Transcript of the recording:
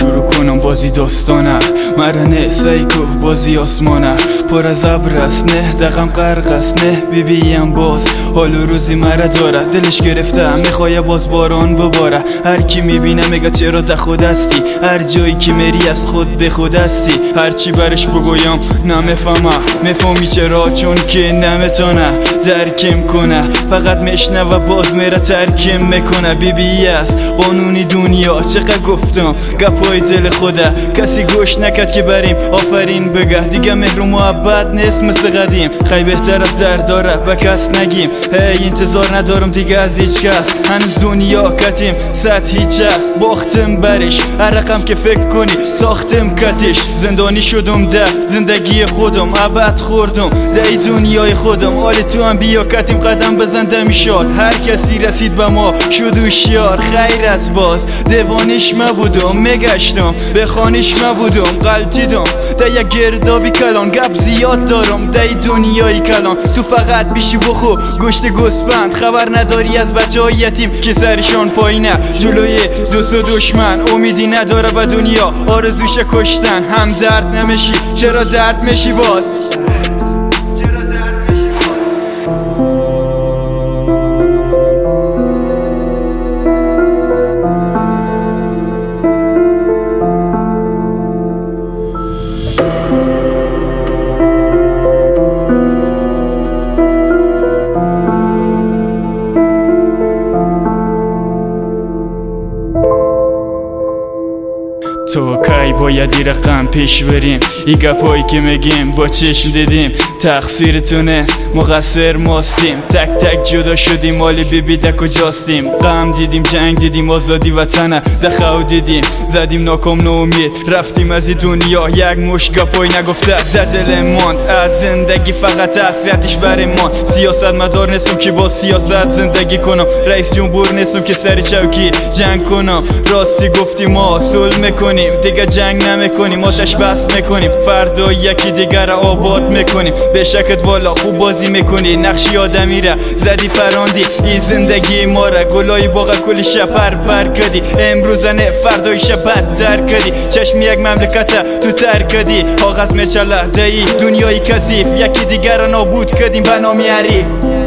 شروع کنم بازی داستانم مرنه سایکو بازی آسمانم پر از ابر است نه دقم غرق است نه بیبیم باز حال و روزی مرا داره دلش گرفته میخوای باز باران بباره هر کی میبینه میگه چرا ده خود هستی هر جایی که میری از خود به خود هستی هر چی برش بگویم نمیفهمه میفهمی چرا چون که نمیتونه درکم کنه فقط میشنوه باز میره ترکم میکنه بیبی است قانونی دنیا چقدر گفتم گپای دل خوده کسی گوش نکرد که بریم آفرین بگه دیگه مهر و محبت نیست مثل قدیم خیلی بهتر از درد داره و کس نگیم هی انتظار ندارم دیگه از هیچ کس هنوز دنیا کتیم سطح هیچ است باختم برش هر رقم که فکر کنی ساختم کتش زندانی شدم ده زندگی خودم ابد خوردم ده دنیای خودم حال تو هم بیا کتیم قدم بزن دمیشار هر کسی رسید به ما شد هوشیار خیر از باز دیوانش مبودم میگشتم به خانش مبودم قلب دیدم ده یک گردابی کلان گپ زیاد دارم ده دنیای کلان تو فقط بیشی بخو گوشت گوسپند خبر نداری از بچه های یتیم که سرشان پایینه جلوی دوست و دشمن امیدی نداره به دنیا آرزوش کشتن هم درد نمیشی چرا درد میشی باز تو کی باید رقم پیش بریم ای گپایی که میگیم با چشم دیدیم تقصیر تو نیست مقصر ماستیم تک تک جدا شدیم مالی بیبی ده کجاستیم غم دیدیم جنگ دیدیم آزادی وطنه دخو دیدیم زدیم ناکام ناامید رفتیم از این دنیا یک مش گپایی نگفته ده دل ماند از زندگی فقط اصلیتش برای ما سیاست مدار نیستم که با سیاست زندگی کنم رئیس جمهور نیستم که سر چوکی جنگ کنم راستی گفتیم ما صلح میکنیم دیگه جنگ نمیکنیم آتش بس میکنیم فردا یکی دیگر را آباد میکنیم به شکت والا خوب بازی میکنی نقشی آدمی را زدی پراندی این زندگی ما را گلای باغ کلی شپر پر کردی امروز نه فردای شب بدتر کردی چشم یک مملکت تو تر کردی کاغذ میچله دایی دنیای کثیف یکی دیگر را نابود کردیم به نام حریف